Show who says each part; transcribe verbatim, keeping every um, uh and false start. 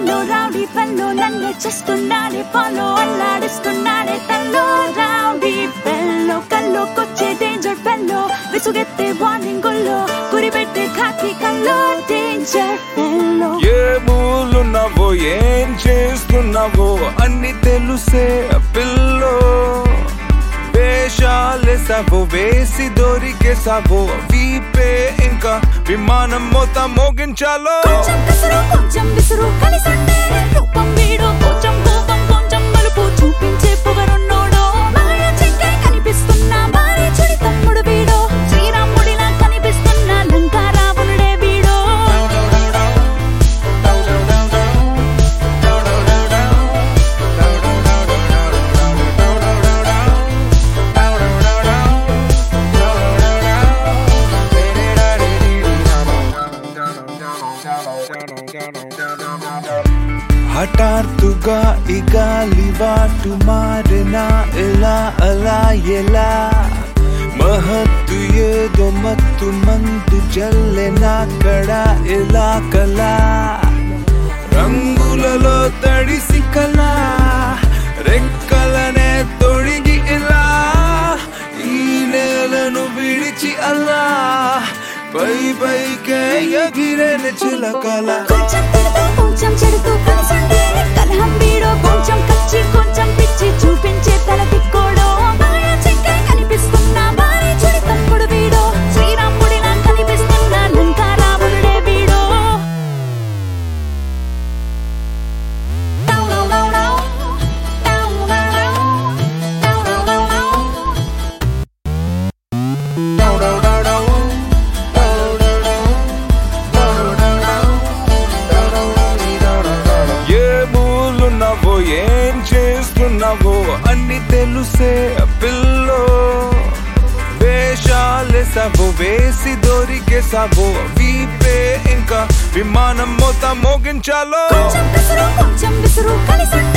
Speaker 1: fellow, rowdy fellow, నన్నే చేస్తున్నాడే follow, అల్లాడిస్తున్నాడే తల్లో. Rowdy fellow, కల్లోకొచ్చే danger fellow, విసుగెత్తే warning గొల్లో, గురిపెట్టే ఖాకి కల్లో. Danger fellow.
Speaker 2: ఏ మూలున్నావో ఏం చేస్తున్నావో అన్ని తెలుసే పిల్లో. వేషాలేసావో వేసి దొరికేసావో వీపే ఇంకా విమానం మొత్తం మోగించాలో.
Speaker 1: కొంచెం కసరు కొంచెం విసురు కలిసంటే రూపం వీడు, కొంచెం కోపం కొంచెం మలుపు చూపించే పొగరున్నోడో. మాయ చెక్కే కనిపిస్తున్నా మారే చెడి తమ్ముడు వీడో, శ్రీరాముడిలా కనిపిస్తున్నా లంకా రావణుడే వీడో.
Speaker 2: హఠాత్తుగా ఈ గాలివాటు మారినా ఎలా అలా ఎలా, మహత్తు ఏదో మత్తు మందు జల్లెనా కడా ఎలా కలా. రంగులలో తడిసి కలా రెక్కలనే తొడిగి ఇలా, ఈ నేలను విడిచి అలా పై పైకే ఎగిరేన చిలకల.
Speaker 1: కొంచెం తిడుతూ కొంచెం చెడుతూ కలిసంటే కలహం వీడో, కొంచెం కచ్చి కొంచెం పిచ్చి చూపించే తల తిక్కోడో. మాయ చెక్కే కనిపిస్తున్నా మారే చెడి తమ్ముడు వీడో, శ్రీరాముడిలా కనిపిస్తున్నా లంకా రావణుడే వీడో.
Speaker 2: ఏం చేస్తున్నావో అన్ని తెలుసే పిల్లో. వేషాలేసావో వేసి దొరికేసావో వీపే ఇంకా విమానం మొత్తం మోగించాలో.
Speaker 1: కొంచెం కసరు కొంచెం విసురు కలిసంటే